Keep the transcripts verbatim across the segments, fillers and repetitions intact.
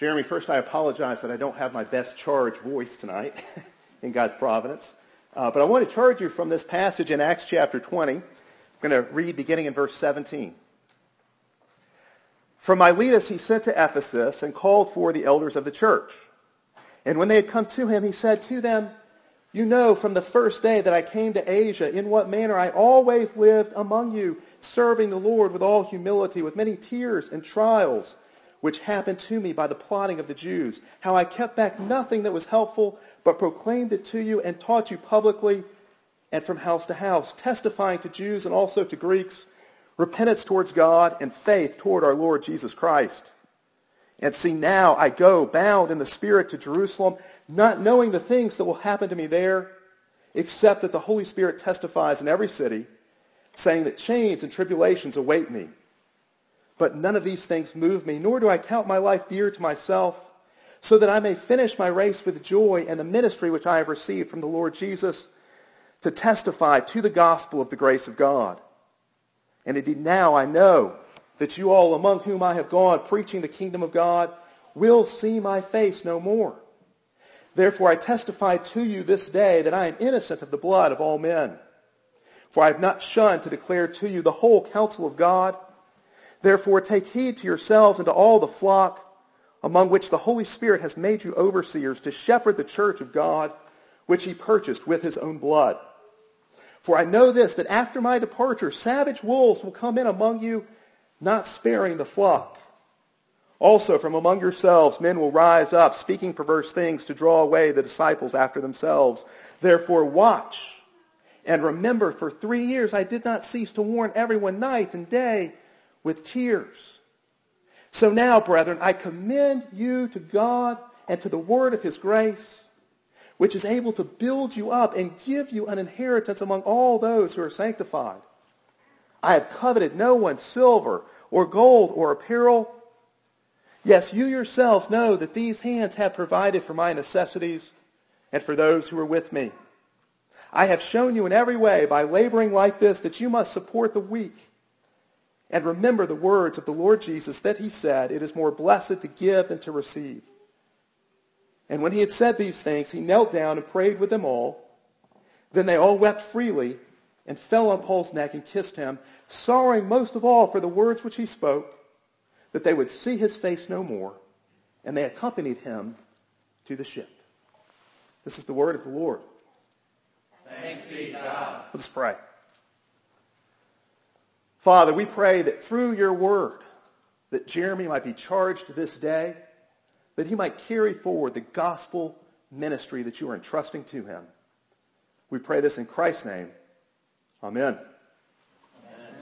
Jeremy, first I apologize that I don't have my best charge voice tonight in God's providence. Uh, but I want to charge you from this passage in Acts chapter twenty. I'm going to read beginning in verse seventeen. From Miletus he sent to Ephesus and called for the elders of the church. And when they had come to him, he said to them, "You know from the first day that I came to Asia in what manner I always lived among you, serving the Lord with all humility, with many tears and trials, which happened to me by the plotting of the Jews, how I kept back nothing that was helpful, but proclaimed it to you and taught you publicly and from house to house, testifying to Jews and also to Greeks, repentance towards God and faith toward our Lord Jesus Christ. And see, now I go bound in the Spirit to Jerusalem, not knowing the things that will happen to me there, except that the Holy Spirit testifies in every city, saying that chains and tribulations await me. But none of these things move me, nor do I count my life dear to myself, so that I may finish my race with joy and the ministry which I have received from the Lord Jesus, to testify to the gospel of the grace of God. And indeed now I know that you all among whom I have gone preaching the kingdom of God will see my face no more. Therefore I testify to you this day that I am innocent of the blood of all men. For I have not shunned to declare to you the whole counsel of God. Therefore take heed to yourselves and to all the flock, among which the Holy Spirit has made you overseers, to shepherd the church of God, which he purchased with his own blood. For I know this, that after my departure, savage wolves will come in among you, not sparing the flock. Also from among yourselves men will rise up, speaking perverse things to draw away the disciples after themselves. Therefore watch and remember, for three years I did not cease to warn everyone night and day with tears. So now, brethren, I commend you to God and to the word of his grace, which is able to build you up and give you an inheritance among all those who are sanctified. I have coveted no one's silver or gold or apparel. Yes, you yourselves know that these hands have provided for my necessities and for those who are with me. I have shown you in every way by laboring like this that you must support the weak. And remember the words of the Lord Jesus, that he said, "It is more blessed to give than to receive." And when he had said these things, he knelt down and prayed with them all. Then they all wept freely and fell on Paul's neck and kissed him, sorrowing most of all for the words which he spoke, that they would see his face no more. And they accompanied him to the ship. This is the word of the Lord. Thanks be to God. Let us pray. Father, we pray that through your word, that Jeremy might be charged this day, that he might carry forward the gospel ministry that you are entrusting to him. We pray this in Christ's name. Amen. Amen.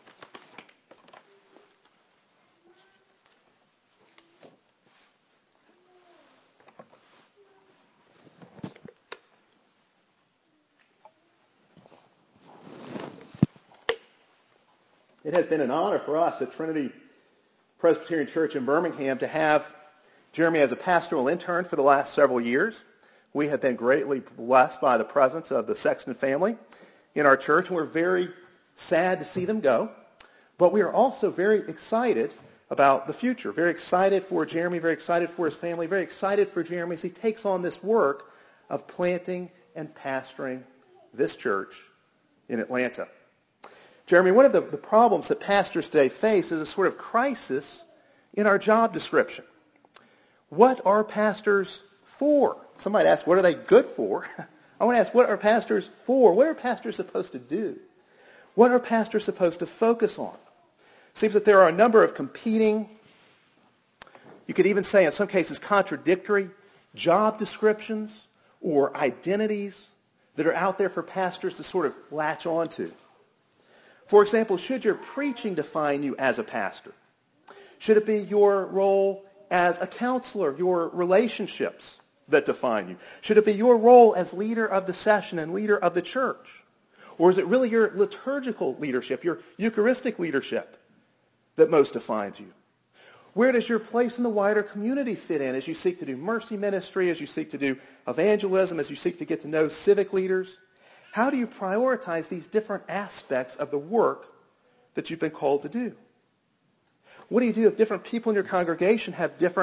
It has been an honor for us at Trinity Presbyterian Church in Birmingham to have Jeremy as a pastoral intern for the last several years. We have been greatly blessed by the presence of the Sexton family in our church, and we're very sad to see them go. But we are also very excited about the future, very excited for Jeremy, very excited for his family, very excited for Jeremy as he takes on this work of planting and pastoring this church in Atlanta. Jeremy, one of the, the problems that pastors today face is a sort of crisis in our job description. What are pastors for? Some might ask, what are they good for? I want to ask, what are pastors for? What are pastors supposed to do? What are pastors supposed to focus on? It seems that there are a number of competing, you could even say in some cases contradictory, job descriptions or identities that are out there for pastors to sort of latch onto. For example, should your preaching define you as a pastor? Should it be your role as a counselor, your relationships that define you? Should it be your role as leader of the session and leader of the church? Or is it really your liturgical leadership, your Eucharistic leadership that most defines you? Where does your place in the wider community fit in as you seek to do mercy ministry, as you seek to do evangelism, as you seek to get to know civic leaders? How do you prioritize these different aspects of the work that you've been called to do? What do you do if different people in your congregation have different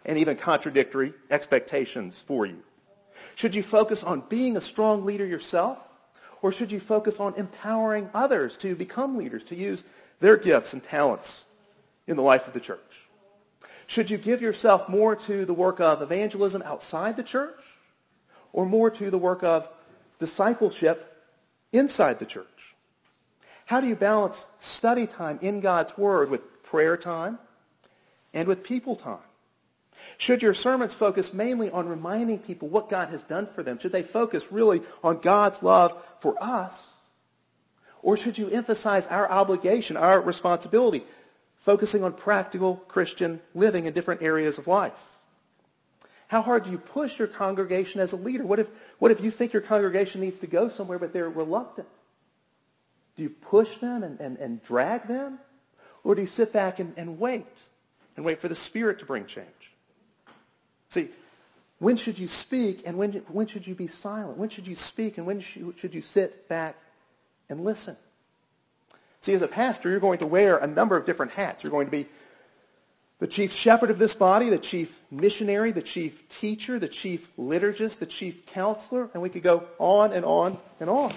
and even contradictory expectations for you? Should you focus on being a strong leader yourself, or should you focus on empowering others to become leaders, to use their gifts and talents in the life of the church? Should you give yourself more to the work of evangelism outside the church, or more to the work of discipleship inside the church? How do you balance study time in God's Word with prayer time and with people time? Should your sermons focus mainly on reminding people what God has done for them? Should they focus really on God's love for us? Or should you emphasize our obligation, our responsibility, focusing on practical Christian living in different areas of life? How hard do you push your congregation as a leader? What if, what if you think your congregation needs to go somewhere but they're reluctant? Do you push them and, and, and drag them? Or do you sit back and, and wait and wait for the Spirit to bring change? See, when should you speak and when, when should you be silent? When should you speak and when should, should you sit back and listen? See, as a pastor, you're going to wear a number of different hats. You're going to be the chief shepherd of this body, the chief missionary, the chief teacher, the chief liturgist, the chief counselor, and we could go on and on and on.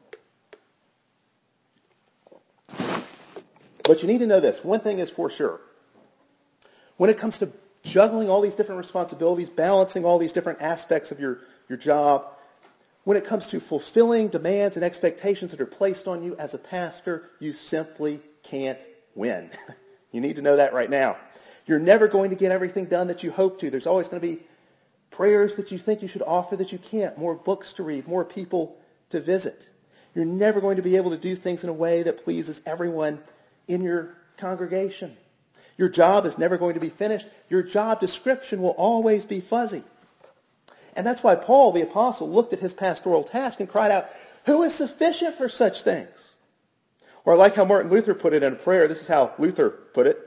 But you need to know this. One thing is for sure. When it comes to juggling all these different responsibilities, balancing all these different aspects of your, your job, when it comes to fulfilling demands and expectations that are placed on you as a pastor, you simply can't win. You need to know that right now. You're never going to get everything done that you hope to. There's always going to be prayers that you think you should offer that you can't, more books to read, more people to visit. You're never going to be able to do things in a way that pleases everyone in your congregation. Your job is never going to be finished. Your job description will always be fuzzy. And that's why Paul, the apostle, looked at his pastoral task and cried out, "Who is sufficient for such things?" Or I like how Martin Luther put it in a prayer. This is how Luther put it.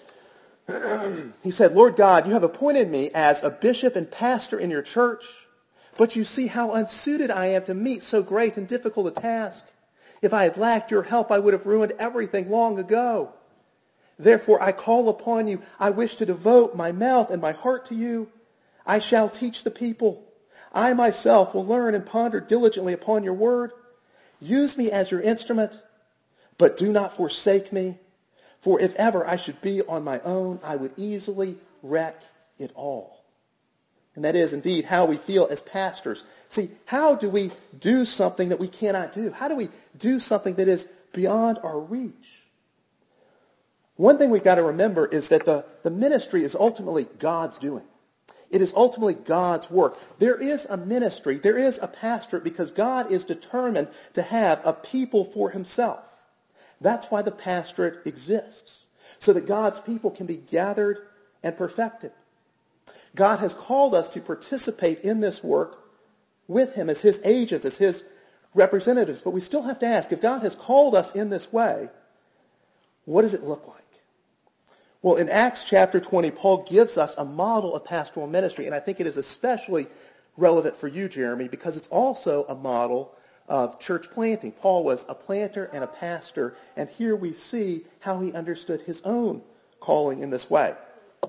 He said, "Lord God, you have appointed me as a bishop and pastor in your church, but you see how unsuited I am to meet so great and difficult a task. If I had lacked your help, I would have ruined everything long ago. Therefore, I call upon you. I wish to devote my mouth and my heart to you. I shall teach the people. I myself will learn and ponder diligently upon your word. Use me as your instrument, but do not forsake me. For if ever I should be on my own, I would easily wreck it all." And that is indeed how we feel as pastors. See, how do we do something that we cannot do? How do we do something that is beyond our reach? One thing we've got to remember is that the, the ministry is ultimately God's doing. It is ultimately God's work. There is a ministry, there is a pastorate because God is determined to have a people for himself. That's why the pastorate exists, so that God's people can be gathered and perfected. God has called us to participate in this work with him as his agents, as his representatives. But we still have to ask, if God has called us in this way, what does it look like? Well, in Acts chapter twenty, Paul gives us a model of pastoral ministry, and I think it is especially relevant for you, Jeremy, because it's also a model of church planting. Paul was a planter and a pastor, and here we see how he understood his own calling in this way.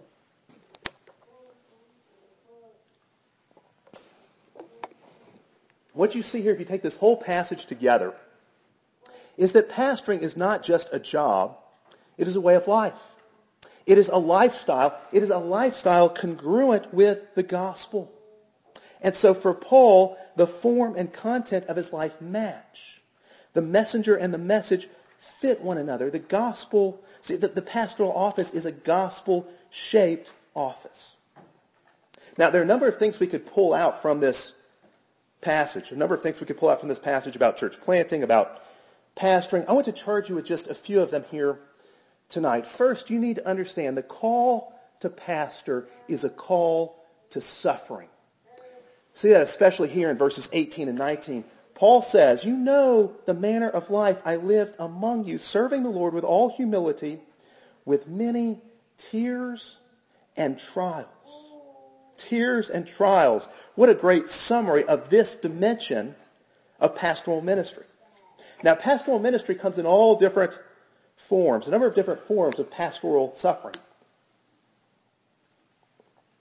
What you see here, if you take this whole passage together, is that pastoring is not just a job, it is a way of life. It is a lifestyle. It is a lifestyle congruent with the gospel. And so for Paul, the form and content of his life match. The messenger and the message fit one another. The gospel, see, the, the pastoral office is a gospel-shaped office. Now, there are a number of things we could pull out from this passage, a number of things we could pull out from this passage about church planting, about pastoring. I want to charge you with just a few of them here tonight. First, you need to understand the call to pastor is a call to suffering. See that especially here in verses eighteen and nineteen. Paul says, "You know the manner of life I lived among you, serving the Lord with all humility, with many tears and trials." Tears and trials. What a great summary of this dimension of pastoral ministry. Now, pastoral ministry comes in all different forms, a number of different forms of pastoral suffering.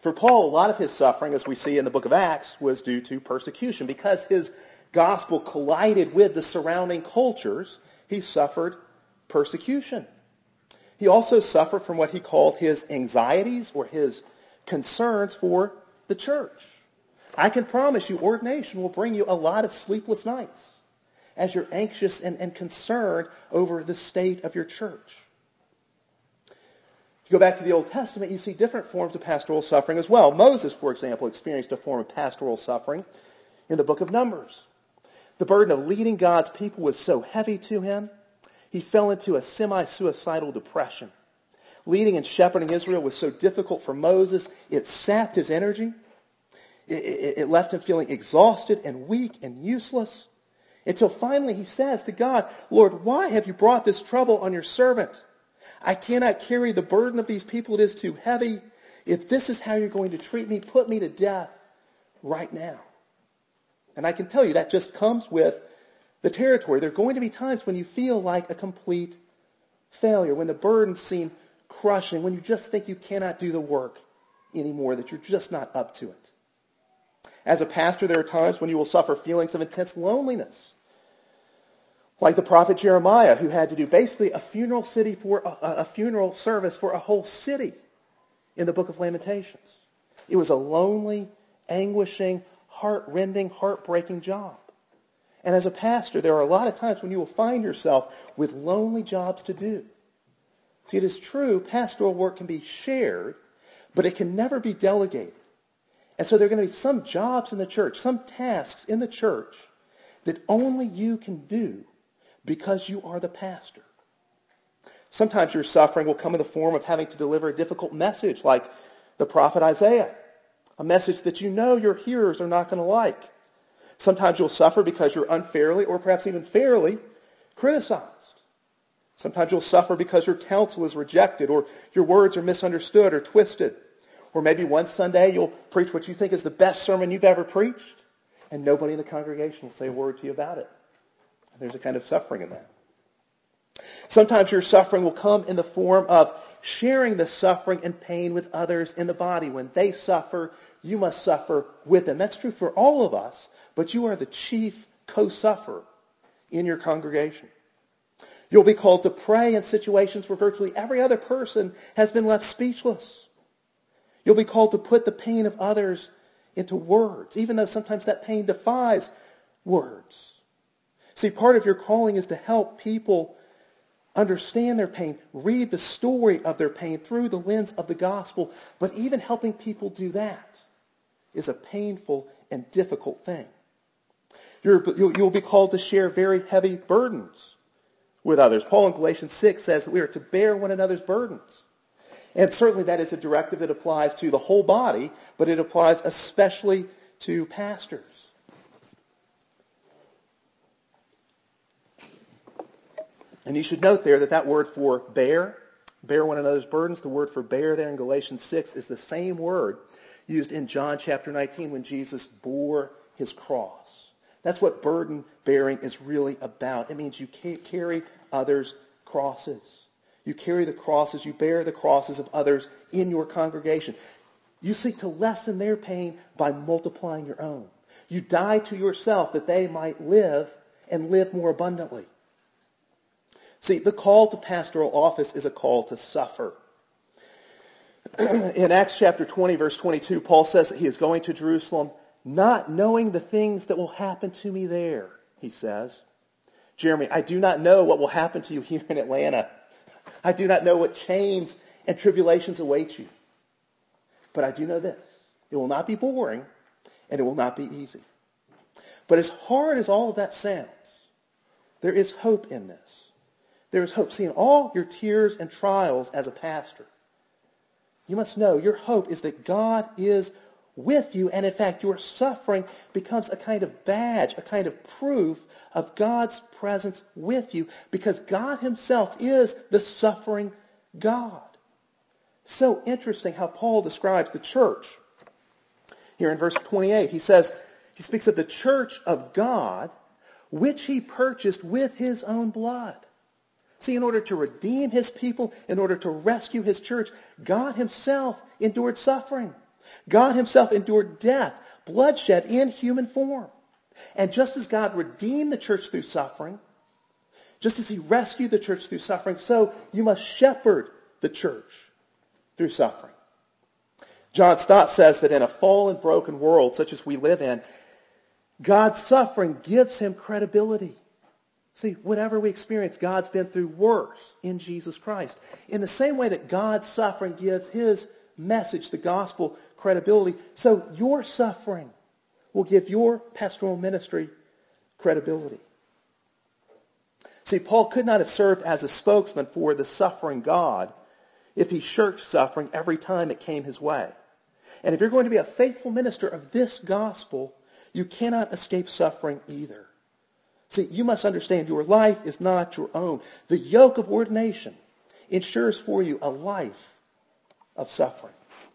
For Paul, a lot of his suffering, as we see in the book of Acts, was due to persecution. Because his gospel collided with the surrounding cultures, he suffered persecution. He also suffered from what he called his anxieties or his concerns for the church. I can promise you ordination will bring you a lot of sleepless nights as you're anxious and, and concerned over the state of your church. If you go back to the Old Testament, you see different forms of pastoral suffering as well. Moses, for example, experienced a form of pastoral suffering in the book of Numbers. The burden of leading God's people was so heavy to him, he fell into a semi-suicidal depression. Leading and shepherding Israel was so difficult for Moses, it sapped his energy. It, it, it left him feeling exhausted and weak and useless. Until finally he says to God, Lord, why have you brought this trouble on your servant? I cannot carry the burden of these people. It is too heavy. If this is how you're going to treat me, put me to death right now. And I can tell you that just comes with the territory. There are going to be times when you feel like a complete failure, when the burdens seem crushing, when you just think you cannot do the work anymore, that you're just not up to it. As a pastor, there are times when you will suffer feelings of intense loneliness. Like the prophet Jeremiah, who had to do basically a funeral city for a, a funeral service for a whole city in the book of Lamentations. It was a lonely, anguishing, heart-rending, heartbreaking job. And as a pastor, there are a lot of times when you will find yourself with lonely jobs to do. See, it is true, pastoral work can be shared, but it can never be delegated. And so there are going to be some jobs in the church, some tasks in the church that only you can do because you are the pastor. Sometimes your suffering will come in the form of having to deliver a difficult message like the prophet Isaiah, a message that you know your hearers are not going to like. Sometimes you'll suffer because you're unfairly or perhaps even fairly criticized. Sometimes you'll suffer because your counsel is rejected or your words are misunderstood or twisted. Or maybe one Sunday you'll preach what you think is the best sermon you've ever preached, and nobody in the congregation will say a word to you about it. There's a kind of suffering in that. Sometimes your suffering will come in the form of sharing the suffering and pain with others in the body. When they suffer, you must suffer with them. That's true for all of us, but you are the chief co-sufferer in your congregation. You'll be called to pray in situations where virtually every other person has been left speechless. You'll be called to put the pain of others into words, even though sometimes that pain defies words. See, part of your calling is to help people understand their pain, read the story of their pain through the lens of the gospel, but even helping people do that is a painful and difficult thing. You're, you'll, you'll be called to share very heavy burdens with others. Paul in Galatians six says that we are to bear one another's burdens. And certainly that is a directive that applies to the whole body, but it applies especially to pastors. And you should note there that that word for bear, bear one another's burdens, the word for bear there in Galatians six is the same word used in John chapter nineteen when Jesus bore his cross. That's what burden bearing is really about. It means you carry others' crosses. You carry the crosses, you bear the crosses of others in your congregation. You seek to lessen their pain by multiplying your own. You die to yourself that they might live and live more abundantly. See, the call to pastoral office is a call to suffer. In Acts chapter twenty, verse twenty-two, Paul says that he is going to Jerusalem not knowing the things that will happen to me there, he says. Jeremy, I do not know what will happen to you here in Atlanta. I do not know what chains and tribulations await you. But I do know this. It will not be boring, and it will not be easy. But as hard as all of that sounds, there is hope in this. There is hope. See, in all your tears and trials as a pastor, you must know your hope is that God is with you, and in fact, your suffering becomes a kind of badge, a kind of proof of God's presence with you, because God himself is the suffering God. So interesting how Paul describes the church. Here in verse twenty-eight, he says, he speaks of the church of God, which he purchased with his own blood. See, in order to redeem his people, in order to rescue his church, God himself endured suffering. God himself endured death, bloodshed in human form. And just as God redeemed the church through suffering, just as he rescued the church through suffering, so you must shepherd the church through suffering. John Stott says that in a fallen, broken world such as we live in, God's suffering gives him credibility. See, whatever we experience, God's been through worse in Jesus Christ. In the same way that God's suffering gives his message, the gospel, credibility, so your suffering will give your pastoral ministry credibility. See, Paul could not have served as a spokesman for the suffering God if he shirked suffering every time it came his way. And if you're going to be a faithful minister of this gospel, you cannot escape suffering either. See, you must understand your life is not your own. The yoke of ordination ensures for you a life of suffering.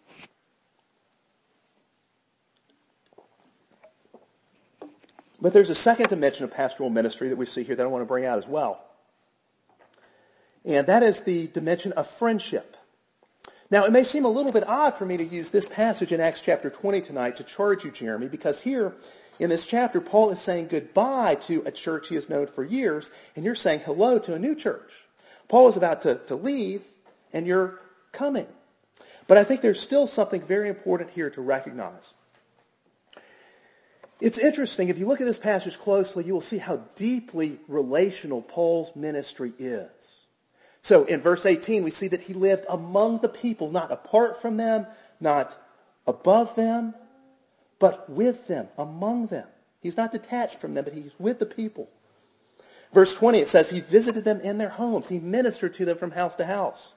But there's a second dimension of pastoral ministry that we see here that I want to bring out as well. And that is the dimension of friendship. Now, it may seem a little bit odd for me to use this passage in Acts chapter twenty tonight to charge you, Jeremy, because here in this chapter, Paul is saying goodbye to a church he has known for years, and you're saying hello to a new church. Paul is about to, to leave, and you're coming. But I think there's still something very important here to recognize. It's interesting, if you look at this passage closely, you will see how deeply relational Paul's ministry is. So in verse eighteen, we see that he lived among the people, not apart from them, not above them, but with them, among them. He's not detached from them, but he's with the people. Verse twenty, it says he visited them in their homes. He ministered to them from house to house.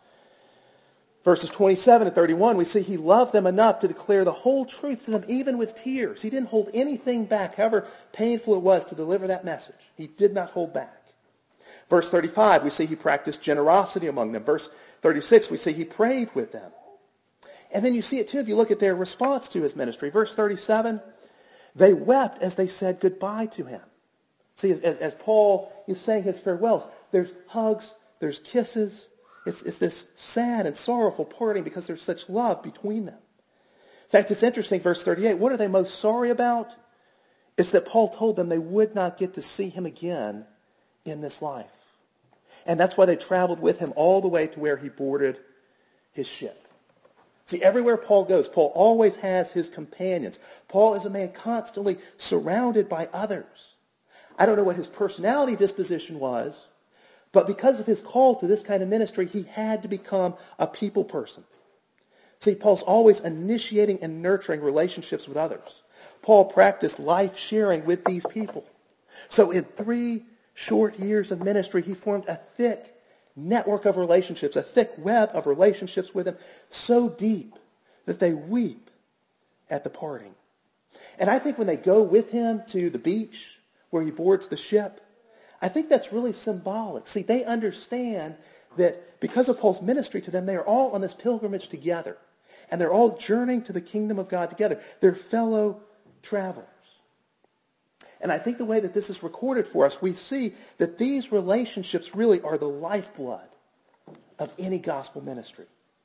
Verses twenty-seven and thirty-one, we see he loved them enough to declare the whole truth to them, even with tears. He didn't hold anything back, however painful it was to deliver that message. He did not hold back. Verse thirty-five, we see he practiced generosity among them. Verse thirty-six, we see he prayed with them. And then you see it too if you look at their response to his ministry. Verse thirty-seven, they wept as they said goodbye to him. See, as, as Paul is saying his farewells, there's hugs, there's kisses. It's, it's this sad and sorrowful parting because there's such love between them. In fact, it's interesting, verse thirty-eight, what are they most sorry about? It's that Paul told them they would not get to see him again in this life. And that's why they traveled with him all the way to where he boarded his ship. See, everywhere Paul goes, Paul always has his companions. Paul is a man constantly surrounded by others. I don't know what his personality disposition was, but because of his call to this kind of ministry, he had to become a people person. See, Paul's always initiating and nurturing relationships with others. Paul practiced life sharing with these people. So in three short years of ministry, he formed a thick network of relationships, a thick web of relationships with them, so deep that they weep at the parting. And I think when they go with him to the beach where he boards the ship, I think that's really symbolic. See, they understand that because of Paul's ministry to them, they are all on this pilgrimage together. And they're all journeying to the kingdom of God together. They're fellow travelers. And I think the way that this is recorded for us, we see that these relationships really are the lifeblood of any gospel ministry.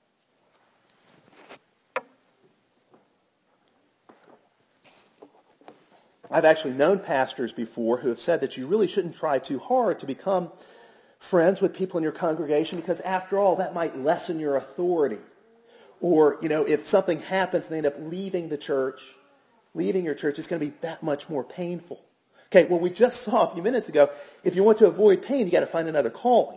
I've actually known pastors before who have said that you really shouldn't try too hard to become friends with people in your congregation because after all, that might lessen your authority. Or, you know, if something happens and they end up leaving the church, leaving your church, it's going to be that much more painful. Okay, well, we just saw a few minutes ago, if you want to avoid pain, you got to find another calling.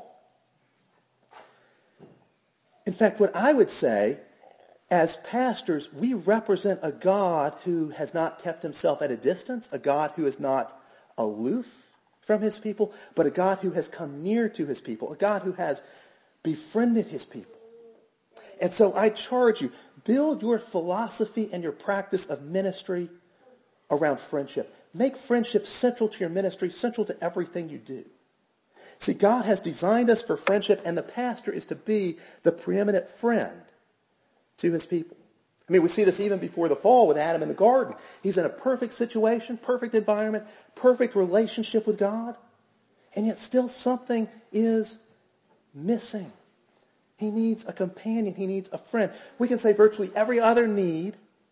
In fact, what I would say, as pastors, we represent a God who has not kept himself at a distance, a God who is not aloof from his people, but a God who has come near to his people, a God who has befriended his people. And so I charge you, build your philosophy and your practice of ministry around friendship. Make friendship central to your ministry, central to everything you do. See, God has designed us for friendship, and the pastor is to be the preeminent friend to his people. I mean, we see this even before the fall with Adam in the garden. He's in a perfect situation, perfect environment, perfect relationship with God, and yet still something is missing. He needs a companion. He needs a friend. We can say virtually every other need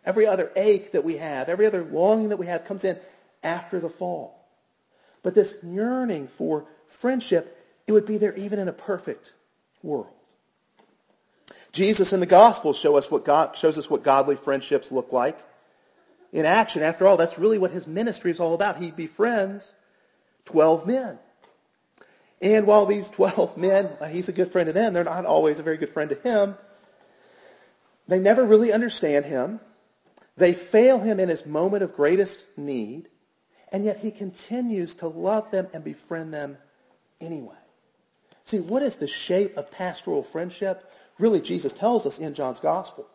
Every other ache that we have, every other longing that we have comes in after the fall. But this yearning for friendship, it would be there even in a perfect world. Jesus in the Gospels show us what God, shows us what godly friendships look like in action. After all, that's really what his ministry is all about. He befriends twelve men. And while these twelve men, he's a good friend to them, they're not always a very good friend to him. They never really understand him. They fail him in his moment of greatest need. And yet he continues to love them and befriend them anyway. See, what is the shape of pastoral friendship? Really, Jesus tells us in John's Gospel.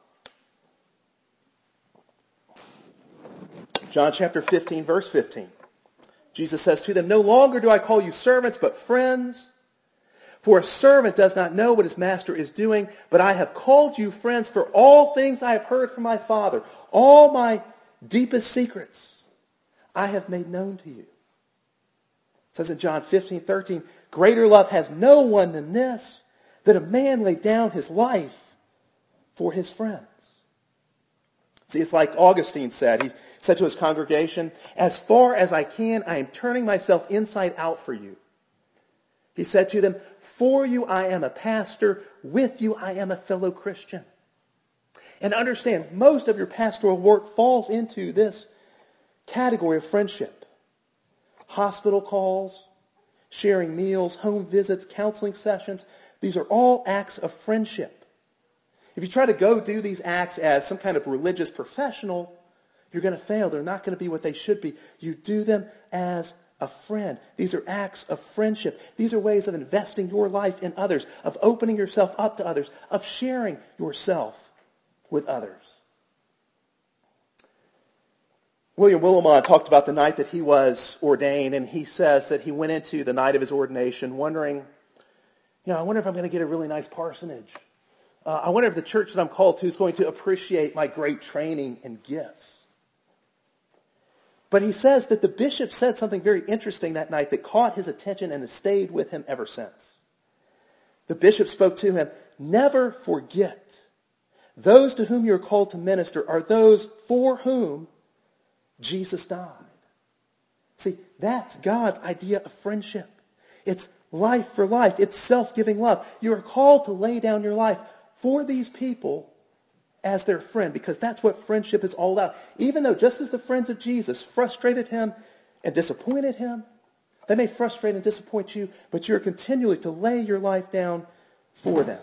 John chapter fifteen, verse fifteen. Jesus says to them, "No longer do I call you servants, but friends. For a servant does not know what his master is doing, but I have called you friends, for all things I have heard from my Father, all my deepest secrets, I have made known to you." It says in John fifteen, thirteen, "Greater love has no one than this, that a man lay down his life for his friends." See, it's like Augustine said. He said to his congregation, "As far as I can, I am turning myself inside out for you." He said to them, "For you I am a pastor, with you I am a fellow Christian." And understand, most of your pastoral work falls into this category of friendship. Hospital calls, sharing meals, home visits, counseling sessions, these are all acts of friendship. If you try to go do these acts as some kind of religious professional, you're going to fail. They're not going to be what they should be. You do them as a friend. These are acts of friendship. These are ways of investing your life in others, of opening yourself up to others, of sharing yourself with others. William Willimon talked about the night that he was ordained, and he says that he went into the night of his ordination wondering, you know, I wonder if I'm going to get a really nice parsonage. Uh, I wonder if the church that I'm called to is going to appreciate my great training and gifts. But he says that the bishop said something very interesting that night that caught his attention and has stayed with him ever since. The bishop spoke to him, "Never forget, those to whom you are called to minister are those for whom Jesus died." See, that's God's idea of friendship. It's life for life. It's self-giving love. You are called to lay down your life for these people as their friend, because that's what friendship is all about. Even though just as the friends of Jesus frustrated him and disappointed him, they may frustrate and disappoint you, but you're continually to lay your life down for them.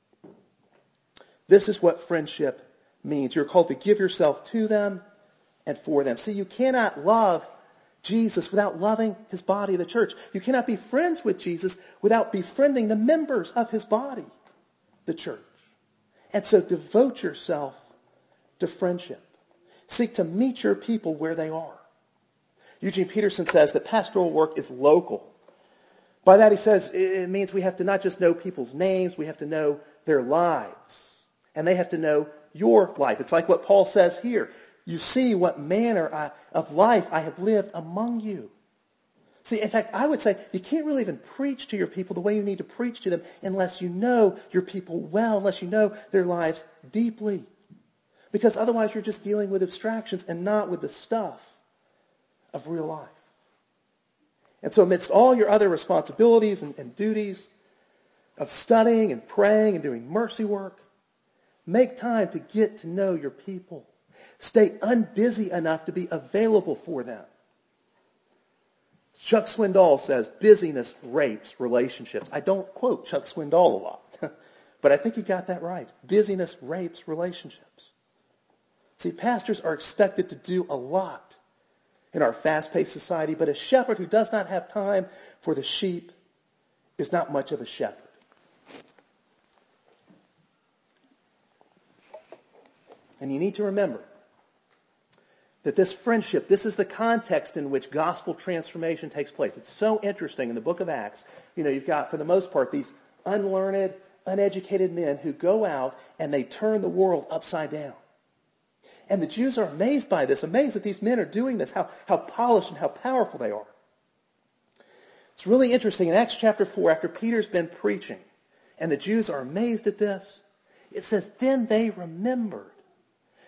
This is what friendship means. You're called to give yourself to them and for them. See, you cannot love Jesus without loving his body, the church. You cannot be friends with Jesus without befriending the members of his body, the church. And so devote yourself to friendship. Seek to meet your people where they are. Eugene Peterson says that pastoral work is local. By that he says it means we have to not just know people's names, we have to know their lives. And they have to know your life. It's like what Paul says here. You see what manner of life I have lived among you. See, in fact, I would say you can't really even preach to your people the way you need to preach to them unless you know your people well, unless you know their lives deeply. Because otherwise you're just dealing with abstractions and not with the stuff of real life. And so amidst all your other responsibilities and, and duties of studying and praying and doing mercy work, make time to get to know your people. Stay unbusy enough to be available for them. Chuck Swindoll says, busyness rapes relationships. I don't quote Chuck Swindoll a lot, but I think he got that right. Busyness rapes relationships. See, pastors are expected to do a lot in our fast-paced society, but a shepherd who does not have time for the sheep is not much of a shepherd. And you need to remember that this friendship, this is the context in which gospel transformation takes place. It's so interesting in the book of Acts. You know, you've got, for the most part, these unlearned, uneducated men who go out and they turn the world upside down. And the Jews are amazed by this, amazed that these men are doing this, how, how polished and how powerful they are. It's really interesting. In Acts chapter four, after Peter's been preaching, and the Jews are amazed at this, it says, then they remembered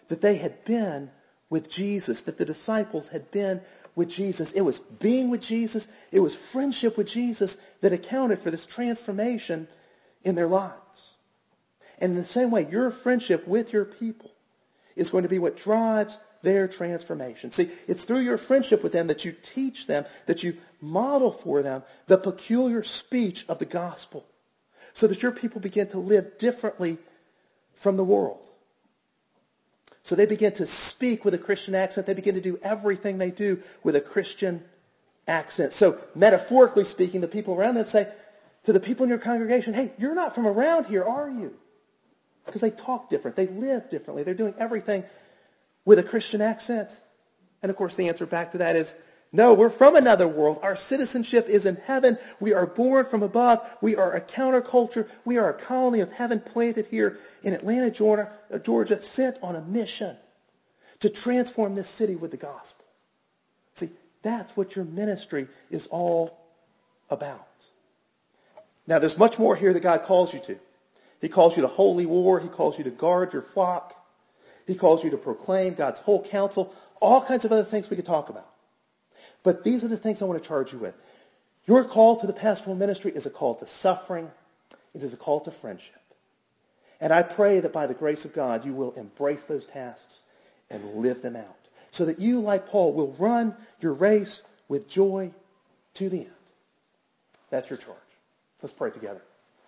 that they had been with Jesus, that the disciples had been with Jesus. It was being with Jesus, it was friendship with Jesus that accounted for this transformation in their lives. And in the same way, your friendship with your people is going to be what drives their transformation. See, it's through your friendship with them that you teach them, that you model for them the peculiar speech of the gospel, so that your people begin to live differently from the world. So they begin to speak with a Christian accent. They begin to do everything they do with a Christian accent. So metaphorically speaking, the people around them say to the people in your congregation, hey, you're not from around here, are you? Because they talk different. They live differently. They're doing everything with a Christian accent. And of course, the answer back to that is, no, we're from another world. Our citizenship is in heaven. We are born from above. We are a counterculture. We are a colony of heaven planted here in Atlanta, Georgia, Georgia, sent on a mission to transform this city with the gospel. See, that's what your ministry is all about. Now, there's much more here that God calls you to. He calls you to holy war. He calls you to guard your flock. He calls you to proclaim God's whole counsel. All kinds of other things we could talk about. But these are the things I want to charge you with. Your call to the pastoral ministry is a call to suffering. It is a call to friendship. And I pray that by the grace of God, you will embrace those tasks and live them out, so that you, like Paul, will run your race with joy to the end. That's your charge. Let's pray together.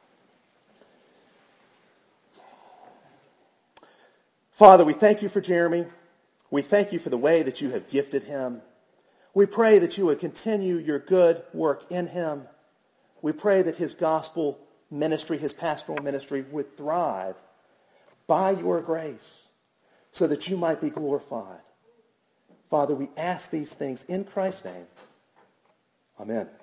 Father, we thank you for Jeremy. We thank you for the way that you have gifted him. We pray that you would continue your good work in him. We pray that his gospel ministry, his pastoral ministry, would thrive by your grace so that you might be glorified. Father, we ask these things in Christ's name. Amen.